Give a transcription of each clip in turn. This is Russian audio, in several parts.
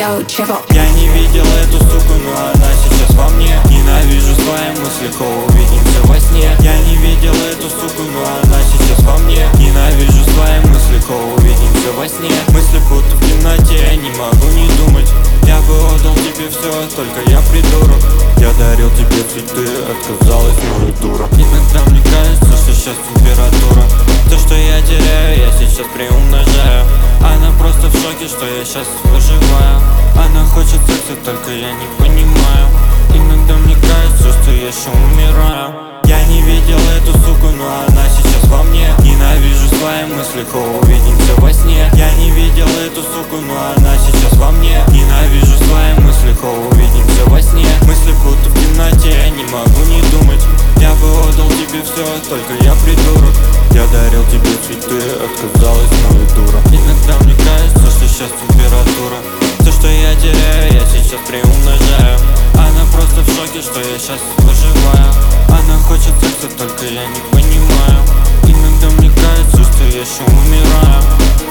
Yo, Chevo. Я не видел эту суку, но она сейчас во мне. Ненавижу свои мысли, увидимся во сне. Я не видел эту суку, но она сейчас во мне. Ненавижу свои мысли, увидимся во сне. Мысли будто в темноте, я не могу не думать. Я бы отдал тебе все, только я придурок. Я дарил тебе цветы, отказалась, ну и дура. Иногда мне кажется, что сейчас температура. То, что я теряю, я сейчас приумножаю. Она просто в шоке, что я сейчас выживаю. Она хочет секса, только я не понимаю. Иногда мне кажется, что я еще умираю. Я не видел эту суку, но она сейчас во мне. Ненавижу свои мысли, увидимся во сне. Я не видел эту суку, но она сейчас во мне. Ненавижу свои мысли, увидимся во сне. Мысли будто в темноте, я не могу не думать. Я бы отдал тебе все, только я придурок. Я дарил тебе цветы, отказалась, ну и дура. Иногда мне кажется, что сейчас температура. То, что я теряю, я сейчас приумножаю. Она просто в шоке, что я сейчас выживаю. Она хочет секса, только я не понимаю. Иногда мне кажется, что я еще умираю.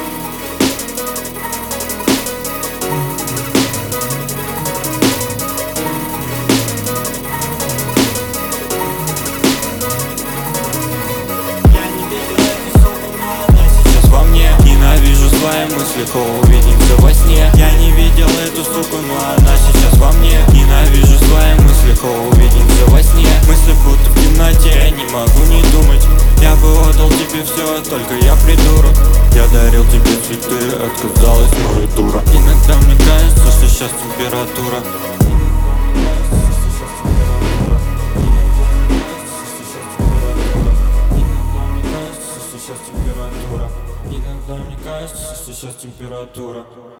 Ненавижу свои мысли, увидимся во сне. Я не видел эту суку, но она сейчас во мне. Ненавижу свои мысли, увидимся во сне. Мысли будто в темноте, я не могу не думать. Я бы отдал тебе все, только я придурок. Я дарил тебе цветы, отказалась, ну и дура. Иногда мне кажется, что сейчас температура. Иногда мне кажется, что сейчас температура.